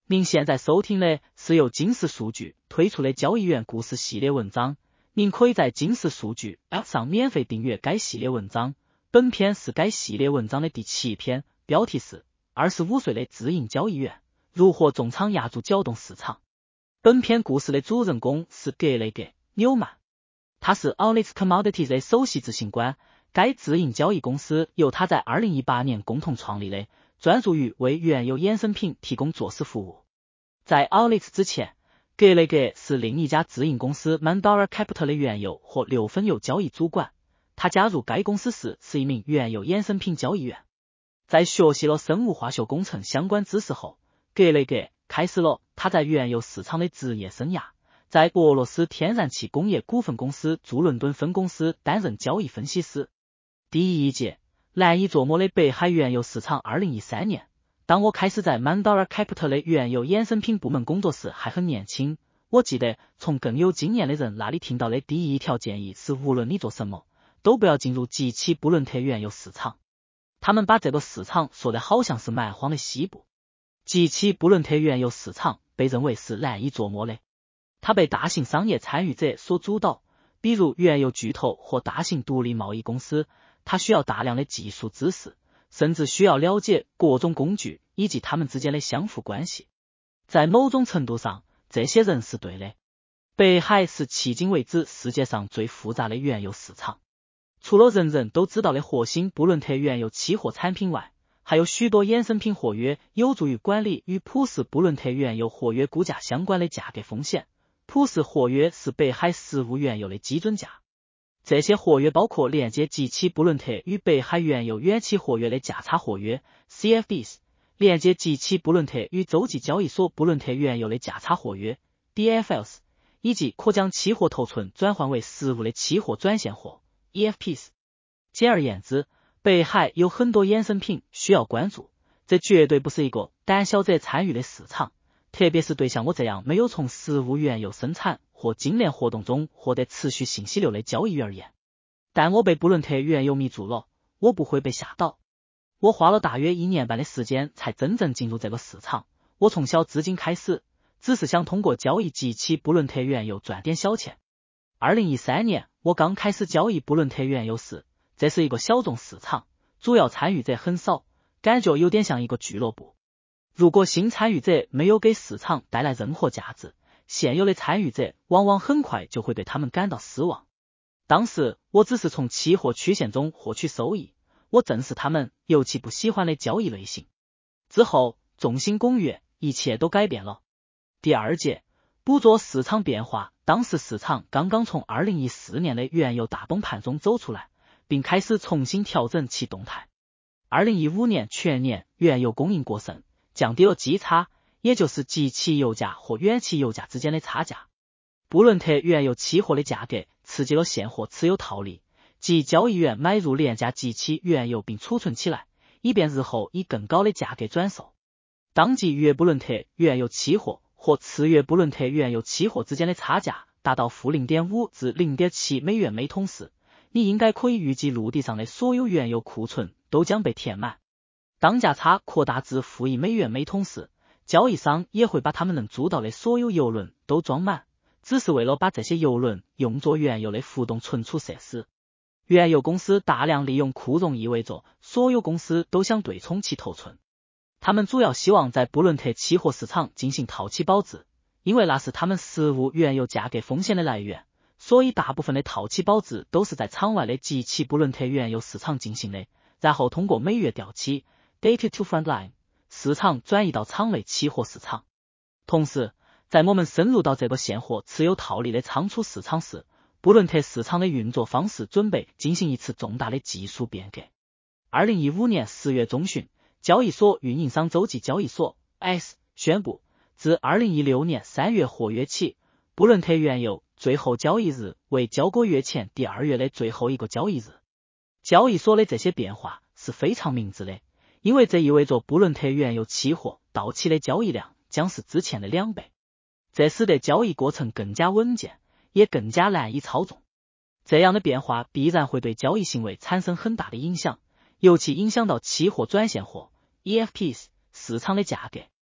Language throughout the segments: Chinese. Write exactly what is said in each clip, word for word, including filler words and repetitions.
您现在收听的是由金石数据推出的交易员故事系列文章，您可以在金石数据 App 上免费订阅该系列文章。本篇是该系列文章的第七篇，标题是二十五岁的自营交易员如何重仓亚洲搅动市场。本篇故事的主人公是格雷格·纽曼，他是 Onyx Commodities 的首席执行官。该自营交易公司由他在二零一八年共同创立的，专注于为原油衍生品提供作势服务。在 Onyx 之前，格雷格是另一家自营公司 Mandara Capital 的原油和六分油交易主管。他加入该公司时是一名原油衍生品交易员。在学习了生物化学工程相关知识后，格雷格开始了他在原油市场的职业生涯，在俄罗斯天然气工业股份公司驻伦敦分公司担任交易分析师。第一届难以琢磨的北海原油市场。二零一三年，当我开始在 Mandara Capital 的原油衍生品部门工作时还很年轻。我记得从更有经验的人那里听到的第一条建议是，无论你做什么，都不要进入吉奇布伦特原油市场。他们把这个市场说的好像是蛮荒的西部。吉奇布伦特原油市场被认为是难以琢磨的，它被大型商业参与者所主导，比如原油巨头或大型独立贸易公司。它需要大量的技术知识，甚至需要了解各种工具以及它们之间的相互关系。在某种程度上，这些人是对的。北海是迄今为止世界上最复杂的原油市场。除了人人都知道的火星布伦特原油期货产品外，还有许多衍生品合约有助于管理与普氏布伦特原油合约估价相关的价格风险。普氏合约是北海实物原油的基准价。这些合约包括连接吉奇布伦特与北海原油远期合约的价差合约 C F Ds， 连接吉奇布伦特与洲际交易所布伦特原油的价差合约 D F Ls， 以及可将期货头寸转换为实物的期货转现货 E F Ps。 简而言之，北海有很多衍生品需要关注，这绝对不是一个胆小者参与的市场，特别是对像我这样没有从实物原油生产或精炼活动中获得持续信息流的交易员而言。但我被布伦特原油迷住了，我不会被吓倒。我花了大约一年半的时间才真正进入这个市场。我从小资金开始，只是想通过交易吉奇布伦特原油赚点小钱。二零一三年我刚开始交易布伦特原油时，这是一个小众市场，主要参与者很少，感觉有点像一个俱乐部。如果新参与者没有给市场带来任何价值，现有的参与者往往很快就会对他们感到失望。当时我只是从期货曲线中获取收益，我正是他们尤其不喜欢的交易类型。之后众星拱月，一切都改变了。第二届捕捉市场变化，当时市场刚刚从二零一四年的原油大崩盘中走出来，并开始重新调整其动态。二零一五年全年原油供应过剩，降低了基差，也就是吉奇油价和远期油价之间的差价。布伦特原油期货的价格刺激了现货持有套利，即交易员买入廉价吉奇原油并储存起来，以便日后以更高的价格转售。当季约布伦特原油期货和次月布伦特原油期货之间的差价达到负 零点五 至 零点七 美元每桶时，你应该可以预计陆地上的所有原油库存都将被填满。当价差扩大至负一美元每桶时，交易商也会把他们能租到的所有油轮都装满，只是为了把这些油轮用作原油的浮动存储设施。原油公司大量利用库容意味着所有公司都想对冲其头寸。他们主要希望在布伦特期货市场进行套期保值，因为那是他们实物原油价格风险的来源，所以大部分的套期保值都是在场外的吉奇布伦特原油市场进行的，然后通过每月调期 Data to Frontline市场转移到场内期货市场。同时，在我们深入到这个现货持有套利的仓储市场时，布伦特市场的运作方式准备进行一次重大的技术变革。二零一五年十月中旬，交易所运营商洲际交易所 S 宣布，自二零一六年三月合约起，布伦特原油最后交易日为交割月前第二月的最后一个交易日。交易所的这些变化是非常明智的，因为这意味着布伦特原油期货到期的交易量将是之前的两倍，这使得交易过程更加稳健，也更加难以操纵。这样的变化必然会对交易行为产生很大的影响，尤其影响到期货转现货 E F Ps 市场的价格。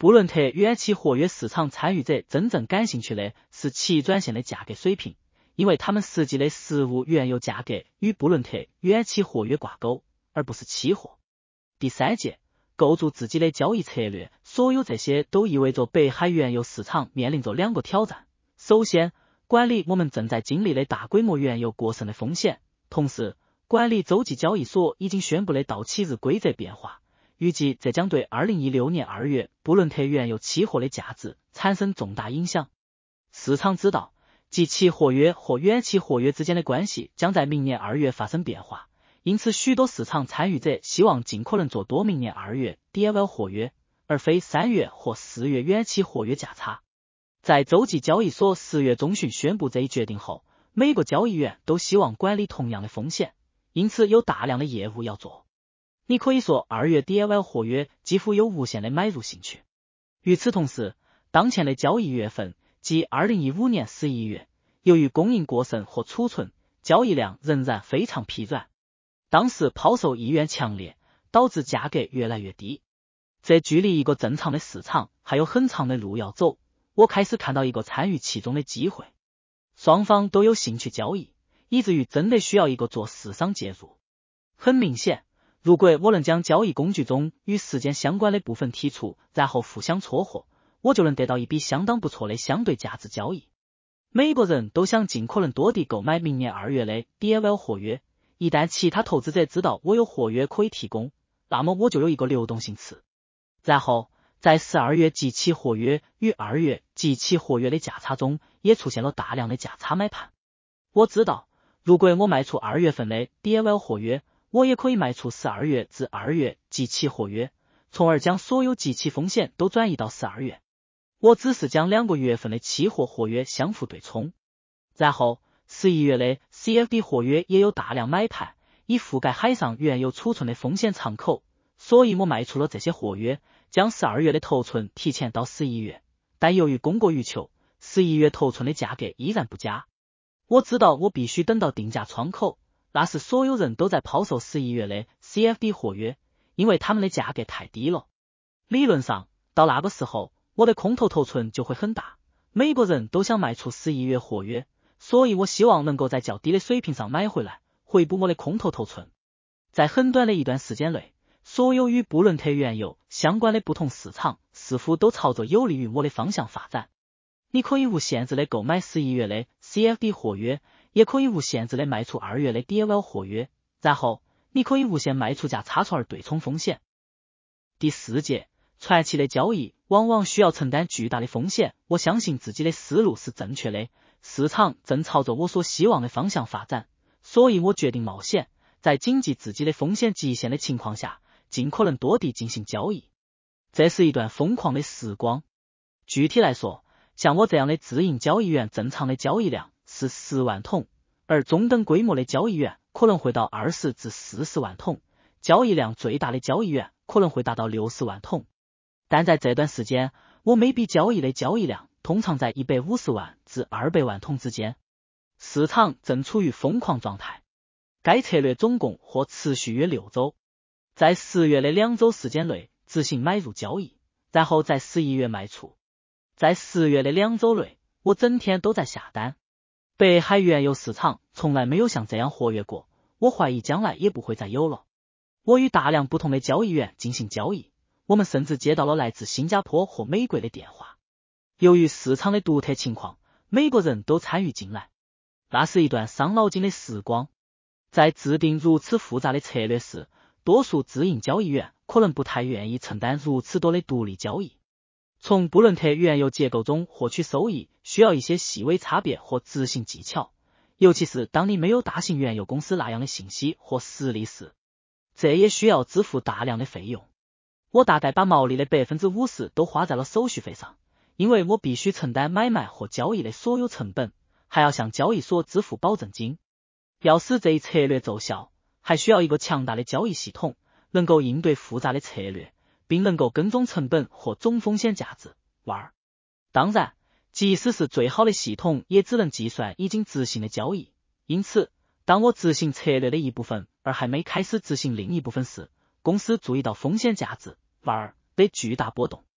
布伦特远期合约市场参与者真正感兴趣的是期转线的价格水平，因为他们实际的实物原油价格与布伦特远期合约挂钩，而不是期货。第三节，构筑自己的交易策略，所有这些都意味着北海原油市场面临着两个挑战。首先，管理我们正在经历的大规模原油过剩的风险，同时，管理洲际交易所已经宣布的到期日规则变化，预计这将对二零一六年二月布伦特原油期货的价值产生重大影响。市场知道，即期合约和远期合约之间的关系将在明年二月发生变化，因此许多市场参与者希望尽可能做多明年二月 D F L 合约，而非三月或四月远期合约价差。在洲际交易所十月中旬宣布这一决定后，每个交易员都希望管理同样的风险，因此有大量的业务要做。你可以说二月 D F L 合约几乎有无限的买入兴趣。与此同时，当前的交易月份即二零一五年十一月，由于供应过剩或储存，交易量仍然非常疲软。当时抛售意愿强烈，导致价格越来越低。这距离一个正常的市场还有很长的路要走，我开始看到一个参与其中的机会。双方都有兴趣交易，以至于真的需要一个做市商介入。很明显，如果我能将交易工具中与事件相关的部分剔除，然后互相撮合，我就能得到一笔相当不错的相对价值交易。每个人都想尽可能多地购买明年二月的 D F L 合约，一旦其他投资者知道我有合约可以提供，那么我就有一个流动性池。然后，在十二月即期合约与二月即期合约的价差中，也出现了大量的价差买盘。我知道，如果我卖出二月份的 D F L 合约，我也可以卖出十二月至二月即期合约，从而将所有即期风险都转移到十二月。我只是将两个月份的期货合约相互对冲。然后，十一月的 C F D 合约也有大量买盘，以覆盖海上原油储存的风险敞口，所以我卖出了这些合约，将十二月的头寸提前到十一月，但由于供过于求，十一月头寸的价格依然不佳。我知道我必须等到定价窗口，那时所有人都在抛售十一月的 C F D 合约，因为他们的价格太低了。理论上，到那个时候，我的空头头寸就会很大，每个人都想卖出十一月合约，所以我希望能够在较低的水平上买回来，回补我的空头头寸。在很短的一段时间内，所有与布伦特原油相关的不同市场似乎都朝着有利于我的方向发展。你可以无限制的购买十一月的 C F D 合约，也可以无限制的卖出二月的 D F L 合约，然后你可以无限卖出价差出而对冲风险。第四节，传奇的交易往往需要承担巨大的风险。我相信自己的思路是正确的，市场正朝着我所希望的方向发展，所以我决定冒险，在谨记自己的风险极限的情况下，尽可能多地进行交易。这是一段疯狂的时光。具体来说，像我这样的自营交易员正常的交易量是十万桶，而中等规模的交易员可能会到二十至四十万桶，交易量最大的交易员可能会达到六十万桶。但在这段时间，我每笔交易的交易量通常在一百五十万至二百万桶之间。市场正处于疯狂状态。该策略总共或持续约六周，在十月的两周时间内执行买入交易，然后在十一月卖出。在十月的两周内，我整天都在下单。北海原油市场从来没有像这样活跃过，我怀疑将来也不会再有了。我与大量不同的交易员进行交易，我们甚至接到了来自新加坡或美国的电话。由于市场的独特情况，每个人都参与进来。那是一段伤脑筋的时光。在制定如此复杂的策略时，多数自营交易员可能不太愿意承担如此多的独立交易。从布伦特原油结构中获取收益需要一些细微差别或执行技巧，尤其是当你没有大型原油公司那样的信息或实力时，这也需要支付大量的费用。我大概把毛利的 百分之五十 都花在了手续费上，因为我必须承担买卖或交易的所有成本，还要向交易所支付保证金。要使这一策略奏效，还需要一个强大的交易系统，能够应对复杂的策略，并能够跟踪成本或总风险价值。二，当然，即使是最好的系统，也只能计算已经执行的交易。因此，当我执行策略的一部分，而还没开始执行另一部分时，公司注意到风险价值二的巨大波动。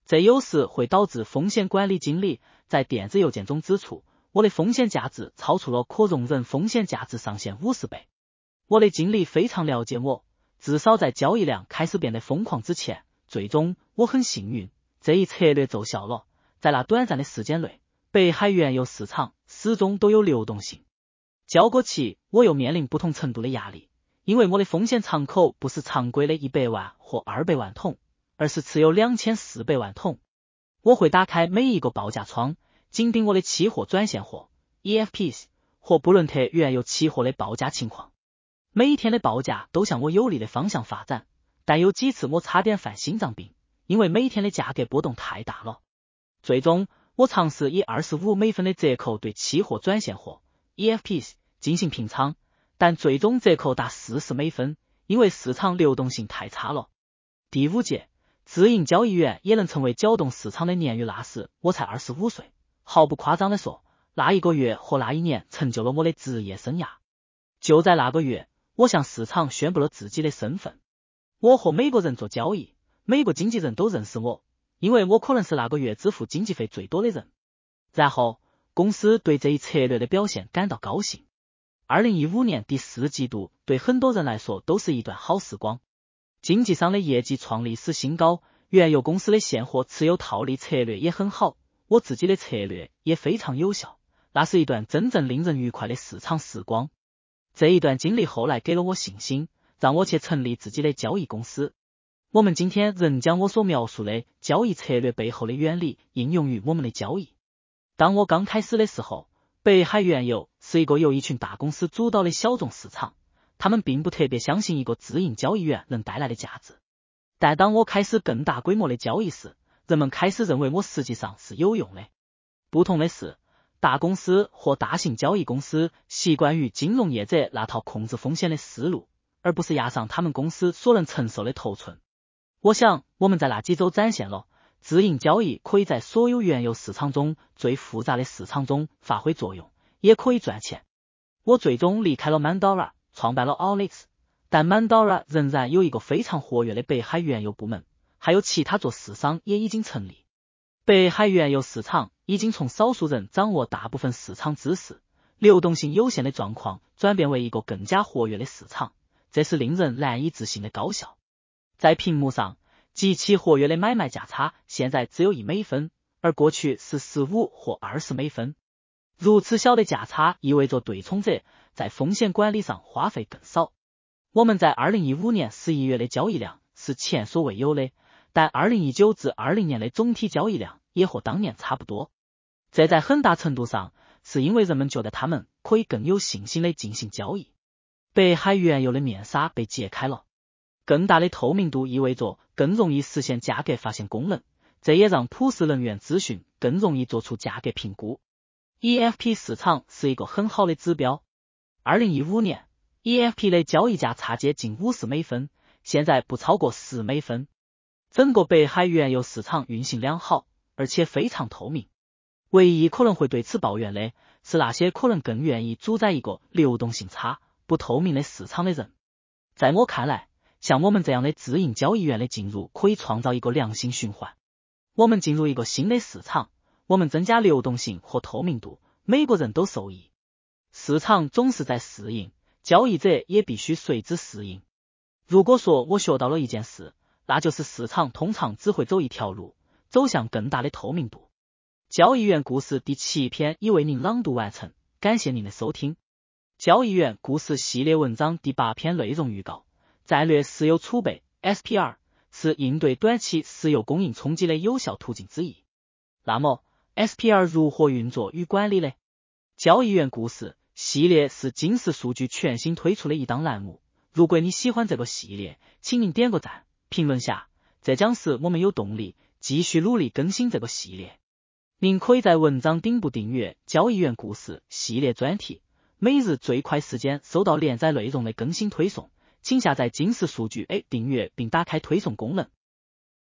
这有时会导致风险管理经理在电子邮件中指出，我的风险价值超出了可容忍风险价值上限五十倍。我的经理非常了解我，至少在交易量开始变得疯狂之前，最终我很幸运，这一策略奏效了。在那短暂的时间内，北海原油市场始终都有流动性。交割期我又面临不同程度的压力，因为我的风险敞口不是常规的一百万或二百万桶，而是持有两千四百万桶。我会打开每一个报价窗，紧盯我的期货转现货 E F Ps 或布伦特原油期货的报价情况。每一天的报价都向我有利的方向发展，但有几次我差点犯心脏病，因为每一天的价格波动太大了。最终我尝试以二十五美分的折扣对期货转现货 E F Ps 进行平仓，但最终折扣达四十美分，因为市场流动性太差了。第五节，自营交易员也能成为搅动市场的鲶鱼。那时我才二十五岁，毫不夸张地说，那一个月和那一年成就了我的职业生涯。就在那个月，我向市场宣布了自己的身份。我和每个人做交易，每个经纪人都认识我，因为我可能是那个月支付经纪费最多的人。然后公司对这一策略的表现感到高兴。二零一五年第四季度对很多人来说都是一段好时光。经纪商的业绩创历史新高，原油公司的现货持有套利策略也很好，我自己的策略也非常有效。那是一段真正令人愉快的市场时光。这一段经历后来给了我信心，让我去成立自己的交易公司。我们今天仍将我所描述的交易策略背后的原理应用于我们的交易。当我刚开始的时候，北海原油是一个由一群大公司主导的小众市场，他们并不特别相信一个自营交易员能带来的价值。但当我开始更大规模的交易时，人们开始认为我实际上是有用的。不同的是，大公司或大型交易公司习惯于金融业者那套控制风险的思路，而不是压上他们公司所能承受的头寸。我想我们在那几周展现了自营交易可以在所有原油市场中最复杂的市场中发挥作用，也可以赚钱。我最终离开了 Mandara， 创办了 Alex， 但 Mandara 仍然有一个非常活跃的北海原油部门，还有其他做市商也已经成立。北海原油市场已经从少数人掌握大部分市场知识，流动性有限的状况转变为一个更加活跃的市场，这是令人难以置信的高效。在屏幕上，极其活跃的买卖价差现在只有一美分，而过去是十五或二十美分。如此小的价差意味着对冲者在风险管理上花费更少。我们在二零一五年十一月的交易量是前所未有的，但二零一九至二零年的总体交易量也和当年差不多。这在很大程度上是因为人们觉得他们可以更有信心地进行交易。北海原油的面纱被揭开了。更大的透明度意味着更容易实现价格发现功能，这也让普氏能源资讯更容易做出价格评估。E F P 市场是一个很好的指标。二零一五年 E F P 的交易价差接近五十美分，现在不超过十美分。整个北海原油市场运行良好，而且非常透明。唯一可能会对此抱怨的是那些可能更愿意主宰一个流动性差、不透明的市场的人。在我看来，像我们这样的自营交易员的进入可以创造一个良性循环。我们进入一个新的市场，我们增加流动性和透明度，每个人都受益。市场总是在适应，交易者也必须随之适应。如果说我学到了一件事，那就是市场通常只会走一条路，走向更大的透明度。交易员故事第七篇已为您朗读完成，感谢您的收听。交易员故事系列文章第八篇内容预告。战略石油储备 S P R 是应对短期石油供应冲击的有效途径之一。那么 S P R 如何运作与管理呢？交易员故事系列是金石数据全新推出的一档栏目。如果你喜欢这个系列，请您点个赞，评论下，这将使我们有动力继续努力更新这个系列。您可以在文章顶部订阅交易员故事系列专题，每日最快时间收到连载内容的更新推送。请下载金石数据 A 订阅并打开推送功能。